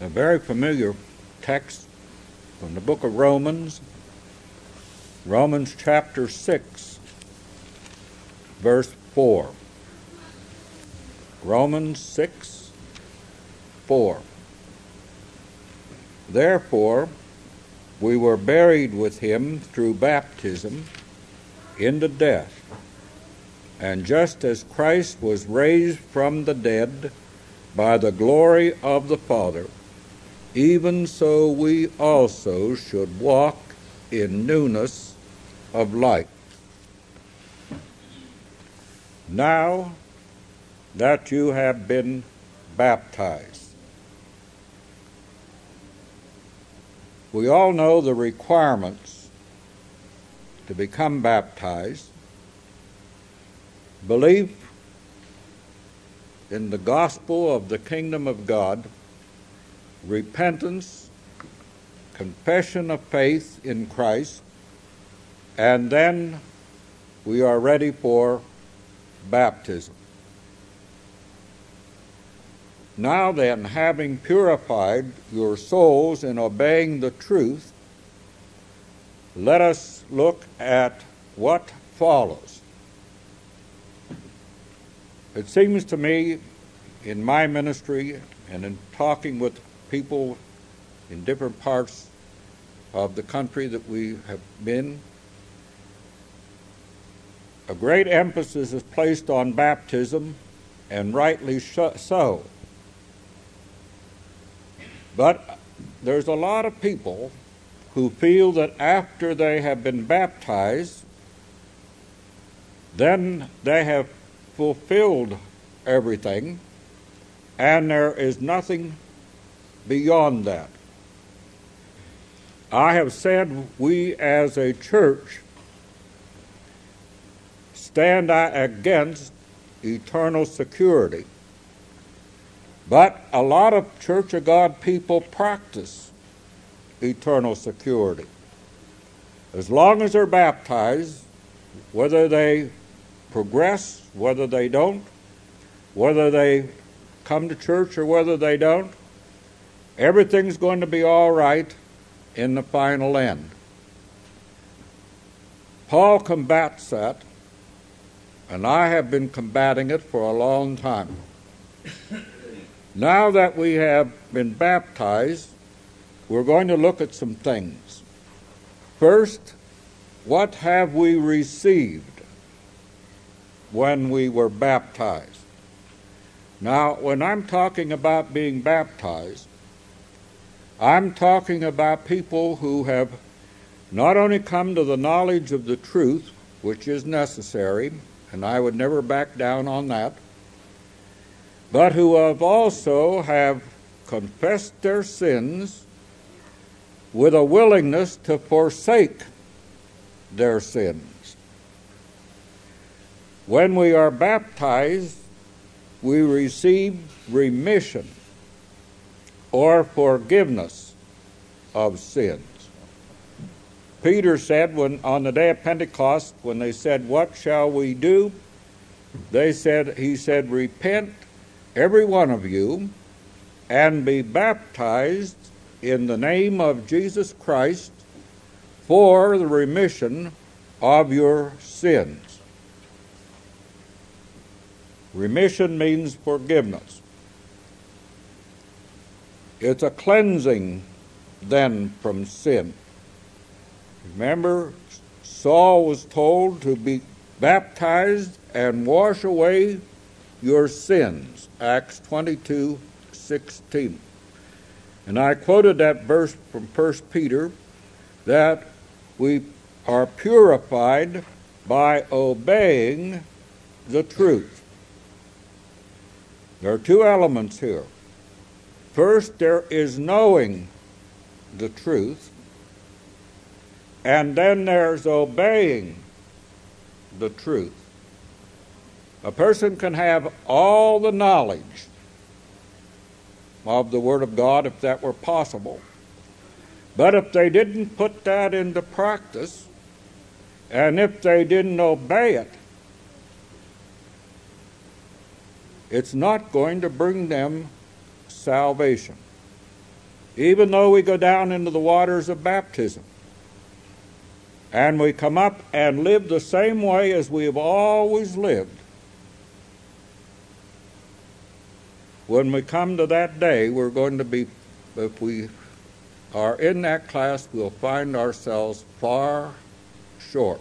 A very familiar text from the book of Romans, Romans chapter 6, verse 4. Romans 6, 4. Therefore, we were buried with him through baptism into death, and just as Christ was raised from the dead by the glory of the Father, even so we also should walk in newness of life. Now that you have been baptized. We all know the requirements to become baptized: belief in the gospel of the kingdom of God, repentance, confession of faith in Christ, and then we are ready for baptism. Now then, having purified your souls in obeying the truth, let us look at what follows. It seems to me, in my ministry and in talking with people in different parts of the country that we have been, a great emphasis is placed on baptism, and rightly so. But there's a lot of people who feel that after they have been baptized, then they have fulfilled everything, and there is nothing beyond that. I have said we as a church stand against eternal security. But a lot of Church of God people practice eternal security. As long as they're baptized, whether they progress, whether they don't, whether they come to church or whether they don't, everything's going to be all right in the final end. Paul combats that, and I have been combating it for a long time. Now that we have been baptized, we're going to look at some things. First, what have we received when we were baptized? Now, when I'm talking about being baptized, I'm talking about people who have not only come to the knowledge of the truth, which is necessary, and I would never back down on that, but who have confessed their sins with a willingness to forsake their sins. When we are baptized, we receive remission or forgiveness of sins. Peter said on the day of Pentecost, when they said, "What shall we do?" he said, "Repent, every one of you, and be baptized in the name of Jesus Christ for the remission of your sins." Remission means forgiveness. It's a cleansing then from sin. Remember, Saul was told to be baptized and wash away your sins, Acts 22:16. And I quoted that verse from 1 Peter, that we are purified by obeying the truth. There are two elements here. First, there is knowing the truth, and then there's obeying the truth. A person can have all the knowledge of the Word of God, if that were possible, but if they didn't put that into practice, and if they didn't obey it, it's not going to bring them salvation. even though we go down into the waters of baptism and we come up and live the same way as we have always lived, when we come to that day, we're going to be, if we are in that class, we'll find ourselves far short.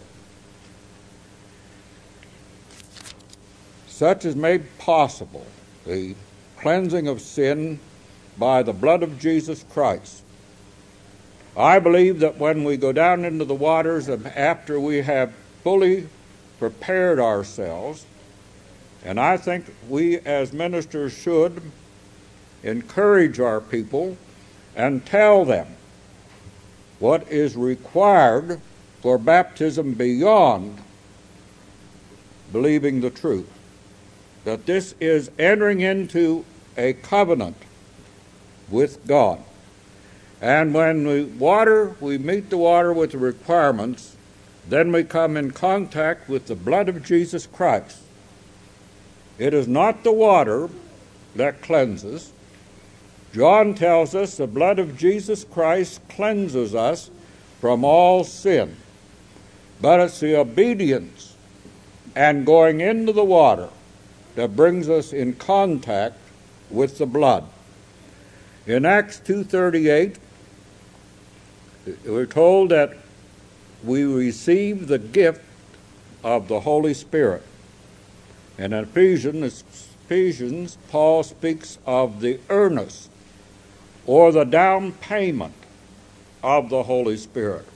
Such is made possible, the cleansing of sin by the blood of Jesus Christ. I believe that when we go down into the waters and after we have fully prepared ourselves, and I think we as ministers should encourage our people and tell them what is required for baptism beyond believing the truth. That this is entering into a covenant with God. And when we meet the water with the requirements, then we come in contact with the blood of Jesus Christ. It is not the water that cleanses. John tells us the blood of Jesus Christ cleanses us from all sin. But it's the obedience and going into the water that brings us in contact with the blood. In Acts 2:38, we're told that we receive the gift of the Holy Spirit. And in Ephesians, Paul speaks of the earnest or the down payment of the Holy Spirit.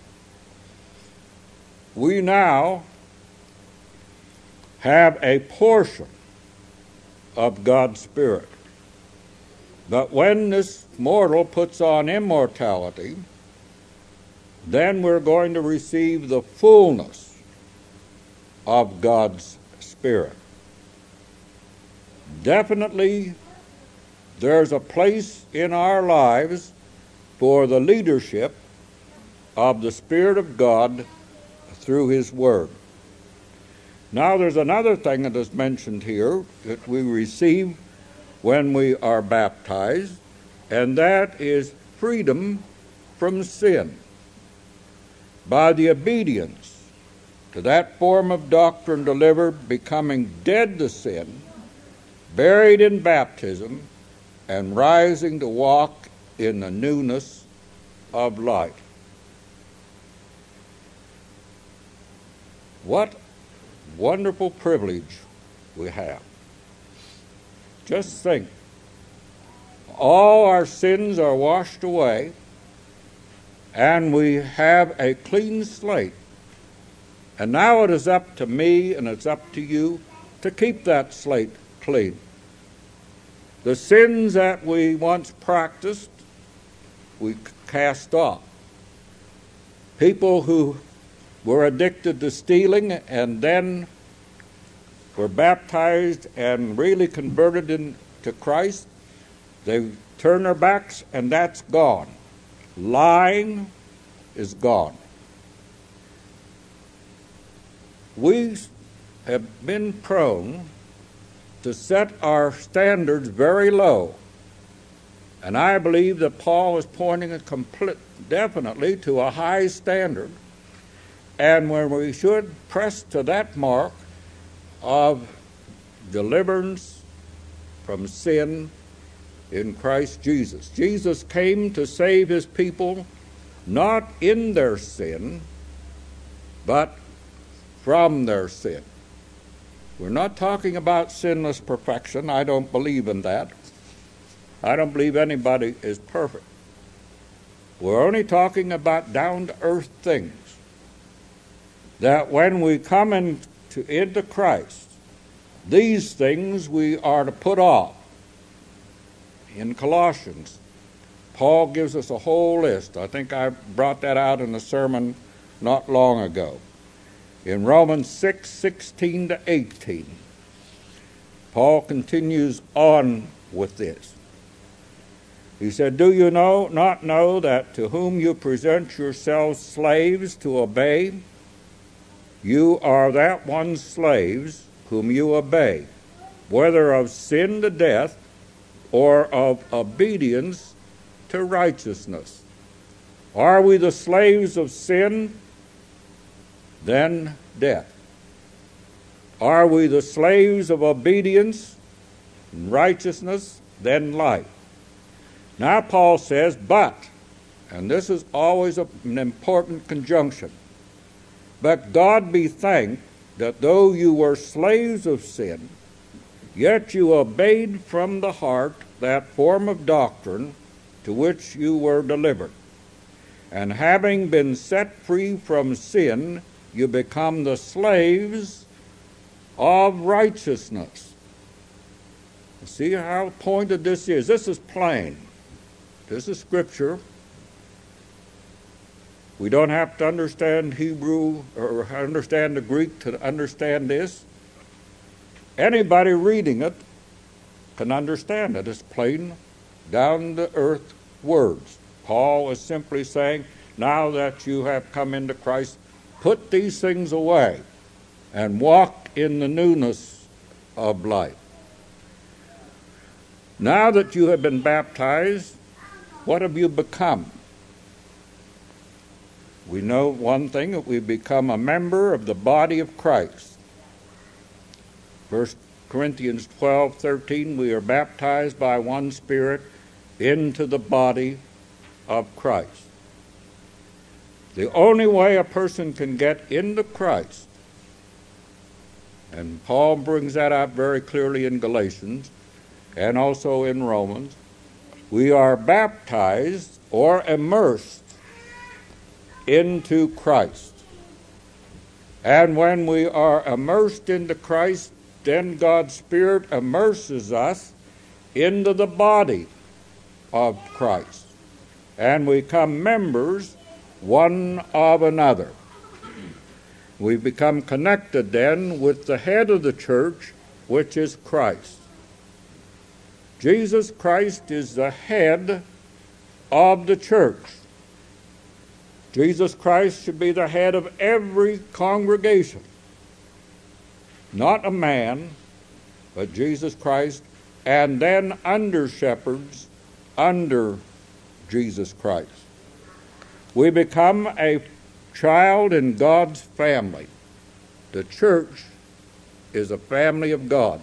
We now have a portion of God's Spirit. But when this mortal puts on immortality, then we're going to receive the fullness of God's Spirit. Definitely, there's a place in our lives for the leadership of the Spirit of God through His Word. Now, there's another thing that is mentioned here that we receive when we are baptized, and that is freedom from sin. By the obedience to that form of doctrine delivered, becoming dead to sin, buried in baptism, and rising to walk in the newness of life. What wonderful privilege we have. Just think, all our sins are washed away, and we have a clean slate. And now it is up to me and it's up to you to keep that slate clean. The sins that we once practiced, we cast off. People who were addicted to stealing and then were baptized and really converted into Christ, they turn their backs and that's gone. Lying is gone. We have been prone to set our standards very low. And I believe that Paul is pointing definitely to a high standard. And when we should press to that mark of deliverance from sin in Christ Jesus. Jesus came to save His people not in their sin, but from their sin. We're not talking about sinless perfection. I don't believe in that. I don't believe anybody is perfect. We're only talking about down-to-earth things. That when we come into Christ, these things we are to put off. In Colossians, Paul gives us a whole list. I think I brought that out in a sermon not long ago. In Romans 6:16 to 18, Paul continues on with this. He said, "Do you not know that to whom you present yourselves slaves to obey, you are that one's slaves whom you obey, whether of sin to death or of obedience to righteousness. Are we the slaves of sin? Then death. Are we the slaves of obedience and righteousness? Then life. Now Paul says, but, and this is always an important conjunction, but God be thanked that though you were slaves of sin, yet you obeyed from the heart that form of doctrine to which you were delivered. And having been set free from sin, you become the slaves of righteousness. See how pointed this is? This is plain. This is Scripture. We don't have to understand Hebrew or understand the Greek to understand this. Anybody reading it can understand it. It's plain, down-to-earth words. Paul is simply saying, now that you have come into Christ, put these things away and walk in the newness of life. Now that you have been baptized, what have you become? We know one thing, that we become a member of the body of Christ. 1 Corinthians 12:13, we are baptized by one Spirit into the body of Christ. The only way a person can get into Christ, and Paul brings that out very clearly in Galatians and also in Romans, we are baptized or immersed into Christ. And when we are immersed into Christ, then God's Spirit immerses us into the body of Christ. And we become members one of another. We become connected then with the head of the church, which is Christ. Jesus Christ is the head of the church. Jesus Christ should be the head of every congregation. Not a man, but Jesus Christ, and then under-shepherds under Jesus Christ. We become a child in God's family. The church is a family of God.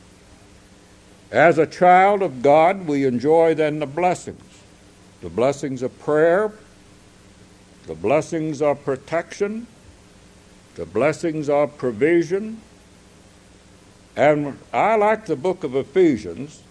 As a child of God, we enjoy then the blessings of prayer, the blessings of protection, the blessings of provision. And I like the book of Ephesians.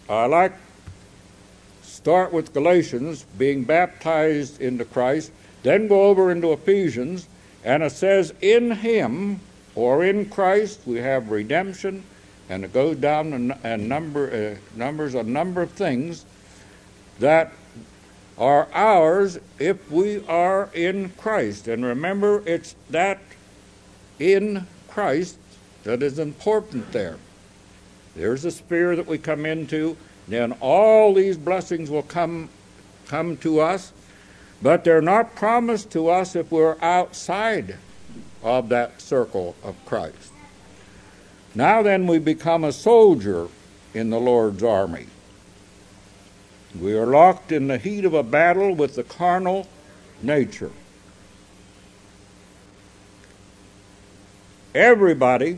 Start with Galatians, being baptized into Christ, then go over into Ephesians, and it says, in Him, or in Christ, we have redemption, and it goes down and numbers a number of things that are ours if we are in Christ. And remember, it's that in Christ that is important there. There's a sphere that we come into, then all these blessings will come to us, but they're not promised to us if we're outside of that circle of Christ. Now then, we become a soldier in the Lord's army. We are locked in the heat of a battle with the carnal nature. Everybody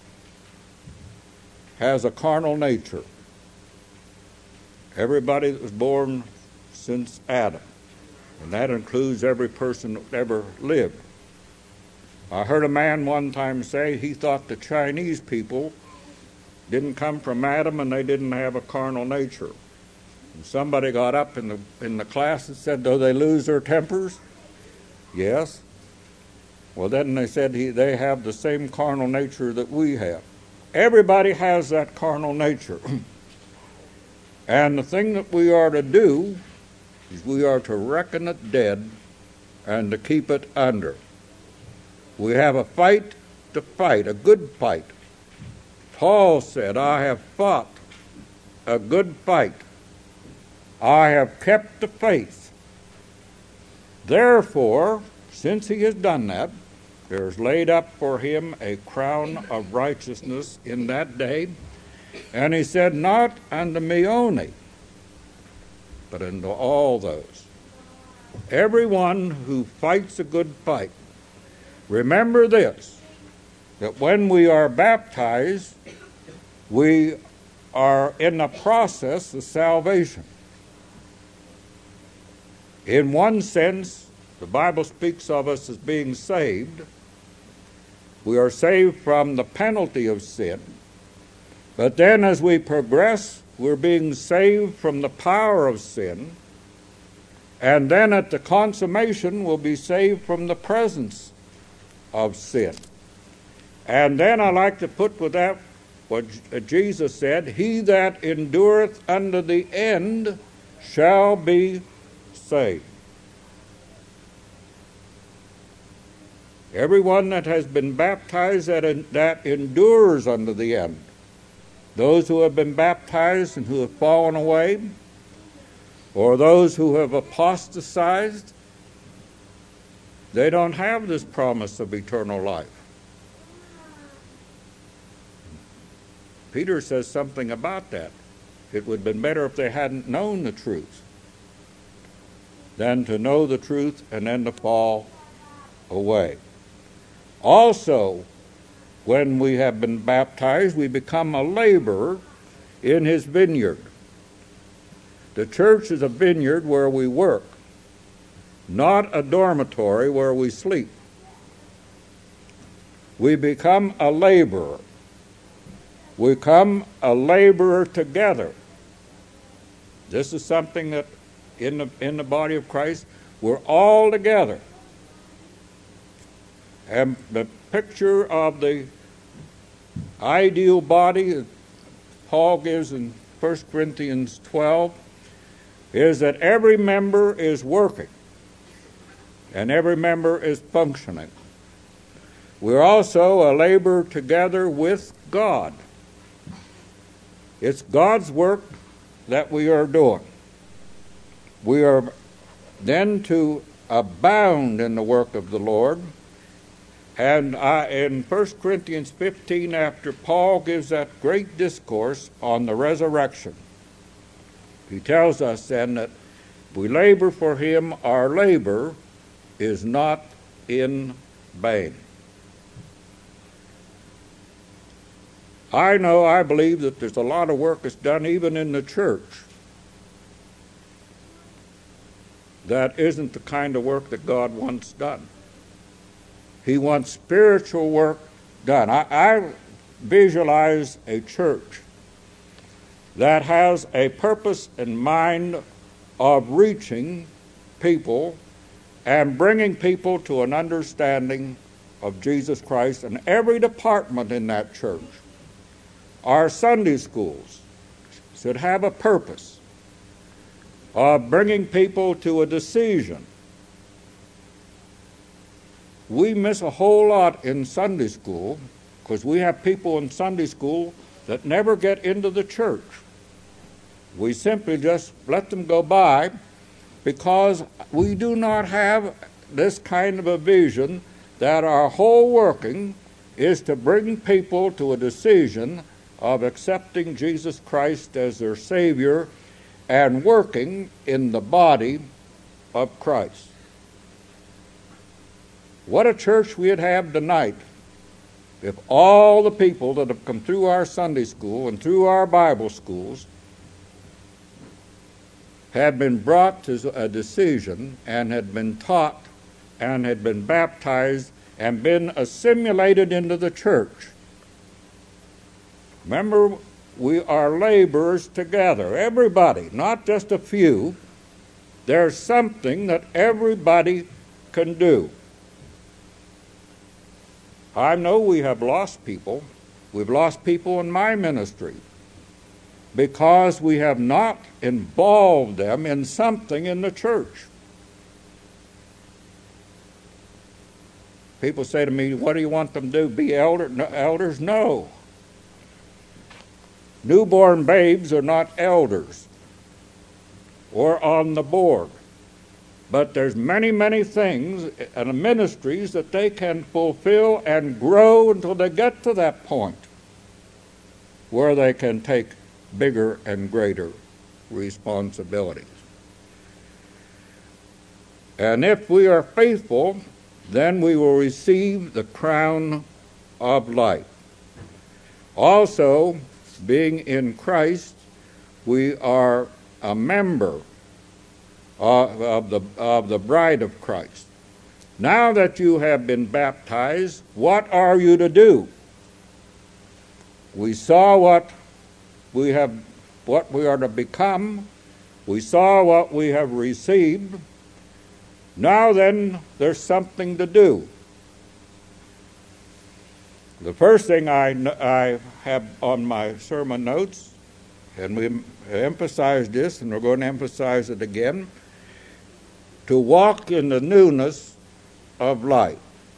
has a carnal nature. Everybody that was born since Adam. And that includes every person that ever lived. I heard a man one time say he thought the Chinese people didn't come from Adam and they didn't have a carnal nature. And somebody got up in the class and said, do they lose their tempers? Yes. Well, then they said they have the same carnal nature that we have. Everybody has that carnal nature. And the thing that we are to do is we are to reckon it dead and to keep it under. We have a fight to fight, a good fight. Paul said, I have fought a good fight. I have kept the faith. Therefore, since he has done that, there is laid up for him a crown of righteousness in that day. And he said, not unto me only, but into all those. Everyone who fights a good fight. Remember this, that when we are baptized, we are in the process of salvation. In one sense, the Bible speaks of us as being saved. We are saved from the penalty of sin. But then as we progress, we're being saved from the power of sin. And then at the consummation, we'll be saved from the presence of sin. And then I like to put with that what Jesus said, "He that endureth unto the end shall be saved." Everyone that has been baptized that endures unto the end. Those who have been baptized and who have fallen away, or those who have apostatized, they don't have this promise of eternal life. Peter says something about that. It would have been better if they hadn't known the truth than to know the truth and then to fall away. Also, when we have been baptized, we become a laborer in his vineyard. The church is a vineyard where we work, not a dormitory where we sleep. We become a laborer. We become a laborer together. This is something that in the body of Christ, we're all together. And the picture of the ideal body that Paul gives in 1 Corinthians 12 is that every member is working and every member is functioning. We're also a labor together with God. It's God's work that we are doing. We are then to abound in the work of the Lord. And in 1 Corinthians 15, after Paul gives that great discourse on the resurrection, he tells us then that we labor for him, our labor is not in vain. I believe that there's a lot of work that's done even in the church that isn't the kind of work that God wants done. He wants spiritual work done. I visualize a church that has a purpose in mind of reaching people and bringing people to an understanding of Jesus Christ in every department in that church. Our Sunday schools should have a purpose of bringing people to a decision. We miss a whole lot in Sunday school because we have people in Sunday school that never get into the church. We simply just let them go by because we do not have this kind of a vision that our whole working is to bring people to a decision of accepting Jesus Christ as their Savior and working in the body of Christ. What a church we'd have tonight if all the people that have come through our Sunday school and through our Bible schools had been brought to a decision and had been taught and had been baptized and been assimilated into the church. Remember, we are laborers together. Everybody, not just a few. There's something that everybody can do. I know we have lost people. We've lost people in my ministry because we have not involved them in something in the church. People say to me, what do you want them to do? Be elders? No. Newborn babes are not elders or on the board. But there's many, many things and ministries that they can fulfill and grow until they get to that point where they can take bigger and greater responsibilities. And if we are faithful, then we will receive the crown of life. Also, being in Christ, we are a member of the bride of Christ. Now that you have been baptized, what are you to do? We saw what we are to become. We saw what we have received. Now then, there's something to do. The first thing I have on my sermon notes, and we emphasized this, and we're going to emphasize it again, to walk in the newness of life,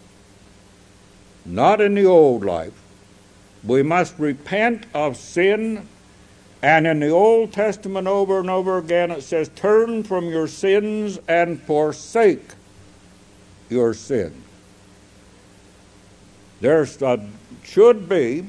not in the old life. We must repent of sin, and in the Old Testament over and over again it says, turn from your sins and forsake your sin. There should be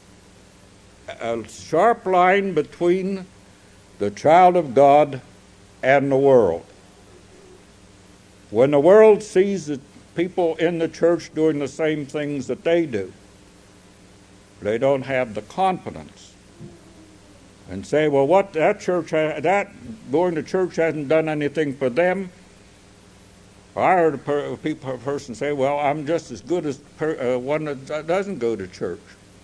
a sharp line between the child of God and the world. When the world sees the people in the church doing the same things that they do, they don't have the confidence and say, well, what that going to church hasn't done anything for them. I heard a person say, well, I'm just as good as one that doesn't go to church.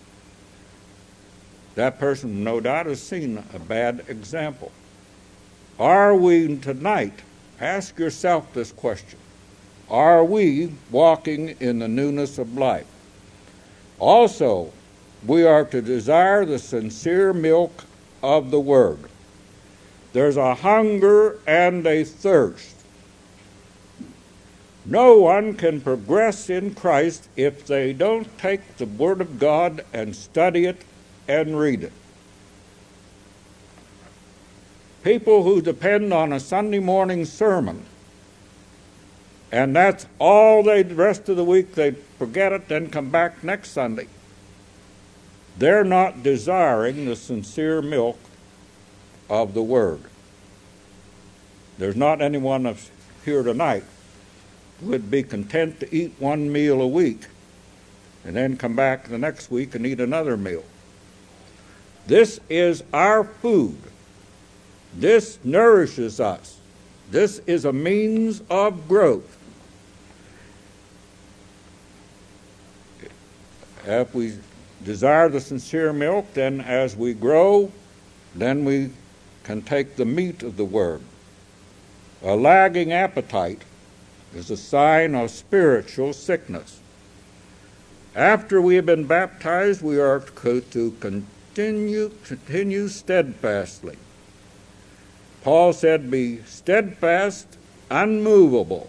That person, no doubt, has seen a bad example. Are we tonight, ask yourself this question, are we walking in the newness of life? Also, we are to desire the sincere milk of the Word. There's a hunger and a thirst. No one can progress in Christ if they don't take the Word of God and study it and read it. People who depend on a Sunday morning sermon, and that's all the rest of the week, they forget it, then come back next Sunday. They're not desiring the sincere milk of the Word. There's not anyone here tonight who would be content to eat one meal a week and then come back the next week and eat another meal. This is our food. This nourishes us. This is a means of growth. If we desire the sincere milk, then as we grow, then we can take the meat of the Word. A lagging appetite is a sign of spiritual sickness. After we have been baptized, we are to continue steadfastly. Paul said, be steadfast, unmovable.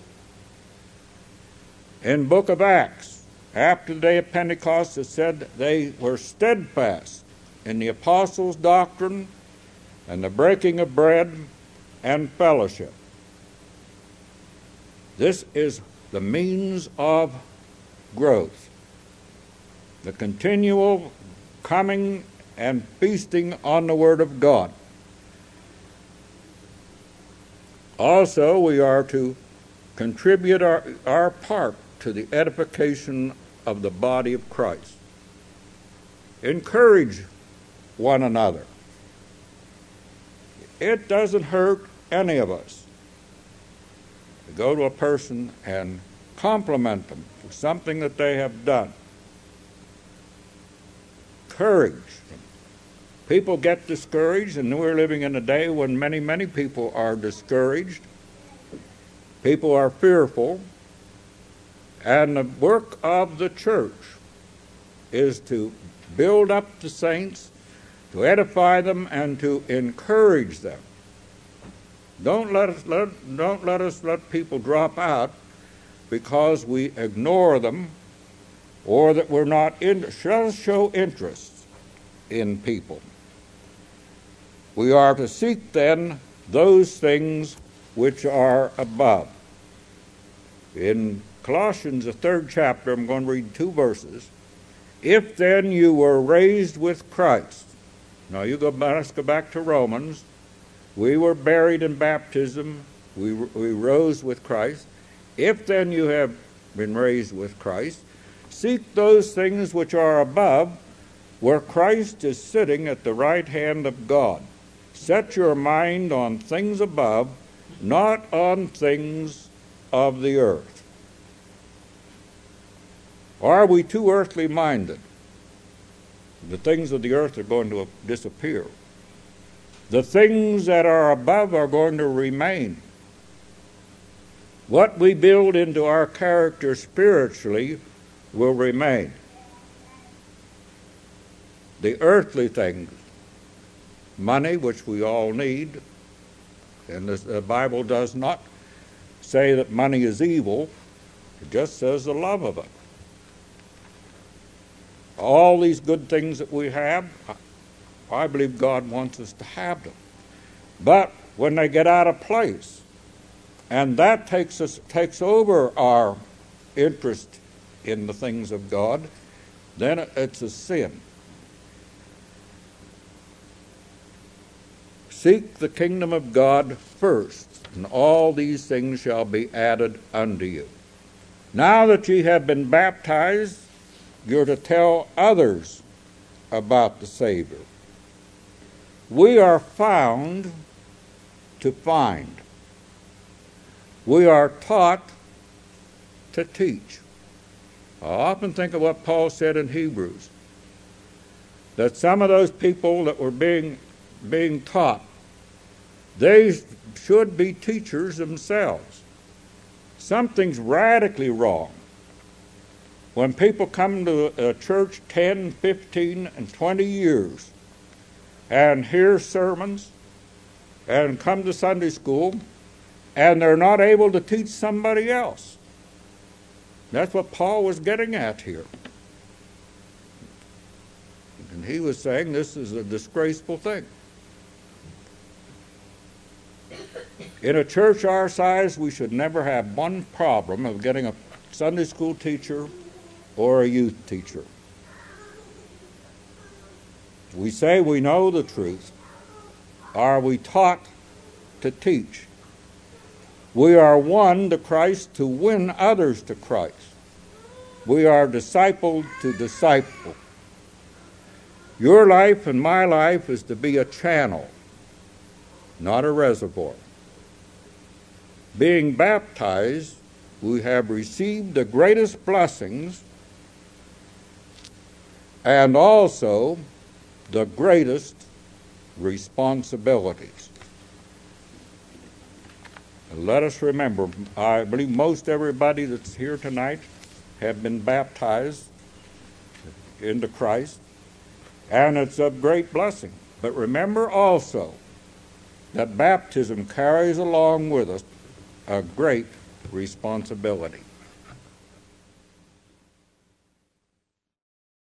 In book of Acts, after the day of Pentecost, it said they were steadfast in the apostles' doctrine and the breaking of bread and fellowship. This is the means of growth, the continual coming and feasting on the Word of God. Also, we are to contribute our part to the edification of the body of Christ. Encourage one another. It doesn't hurt any of us to go to a person and compliment them for something that they have done. Encourage them. People get discouraged, and we're living in a day when many, many people are discouraged. People are fearful. And the work of the church is to build up the saints, to edify them, and to encourage them. Don't let us let people drop out because we ignore them, or that we're not show interest in people. We are to seek then those things which are above. In Colossians, the 3rd chapter, I'm going to read 2 verses. If then you were raised with Christ. Now let's go back to Romans. We were buried in baptism We rose with Christ. If then you have been raised with Christ, seek those things which are above, where Christ is sitting at the right hand of God. Set your mind on things above, not on things of the earth. Are we too earthly minded? The things of the earth are going to disappear. The things that are above are going to remain. What we build into our character spiritually will remain. The earthly things, money, which we all need, and the Bible does not say that money is evil, it just says the love of it. All these good things that we have, I believe God wants us to have them. But when they get out of place, and that takes over our interest in the things of God, then it's a sin. Seek the kingdom of God first, and all these things shall be added unto you. Now that ye have been baptized, you're to tell others about the Savior. We are found to find. We are taught to teach. I often think of what Paul said in Hebrews, that some of those people that were being taught, they should be teachers themselves. Something's radically wrong when people come to a church 10, 15, and 20 years and hear sermons and come to Sunday school, and they're not able to teach somebody else. That's what Paul was getting at here. And he was saying this is a disgraceful thing. In a church our size, we should never have one problem of getting a Sunday school teacher or a youth teacher. We say we know the truth. Are we taught to teach? We are won to Christ to win others to Christ. We are discipled to disciple. Your life and my life is to be a channel, not a reservoir. Being baptized, we have received the greatest blessings and also the greatest responsibilities. And let us remember, I believe most everybody that's here tonight have been baptized into Christ, and it's a great blessing. But remember also that baptism carries along with us a great responsibility.